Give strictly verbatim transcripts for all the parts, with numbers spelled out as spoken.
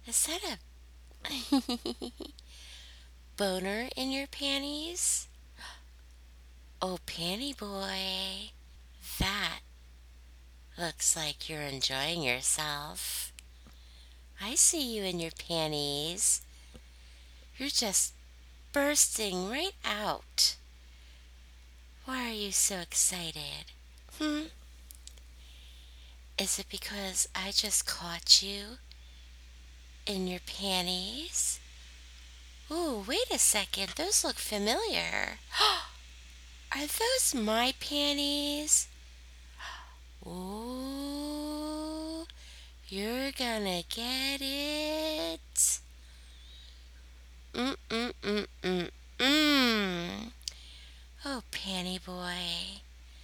Is that a boner in your panties? Oh, panty boy. That looks like you're enjoying yourself. I see you in your panties. You're just bursting right out. Why are you so excited? Hmm? Is it because I just caught you in your panties? Ooh, wait a second. Those look familiar. Are those my panties? Ooh, you're gonna get it. Mm mm mm mm mm. Oh, panty boy.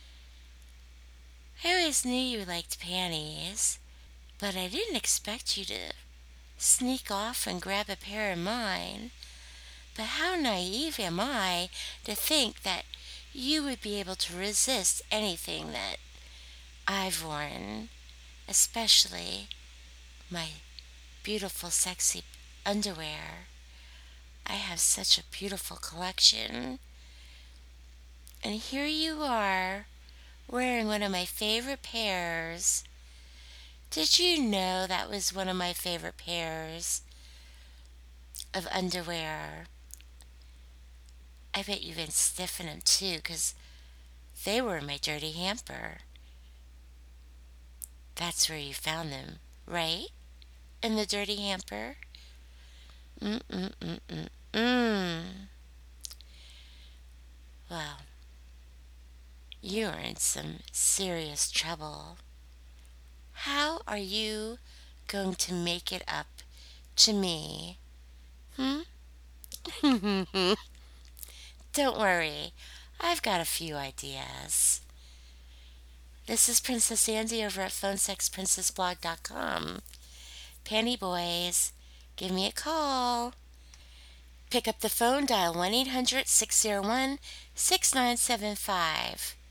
I always knew you liked panties, but I didn't expect you to sneak off and grab a pair of mine. But how naive am I to think that you would be able to resist anything that I've worn, especially my beautiful, sexy underwear. I have such a beautiful collection. And here you are, wearing one of my favorite pairs. Did you know that was one of my favorite pairs of underwear? I bet you've been sniffing them too, 'cause they were in my dirty hamper. That's where you found them, right? In the dirty hamper? Mm-mm-mm-mm-mm. Well, you are in some serious trouble. How are you going to make it up to me? Hmm? Don't worry, I've got a few ideas. This is Princess Andy over at phone sex princess blog dot com. Panty boys, give me a call. Pick up the phone, dial one eight hundred six zero one six nine seven five.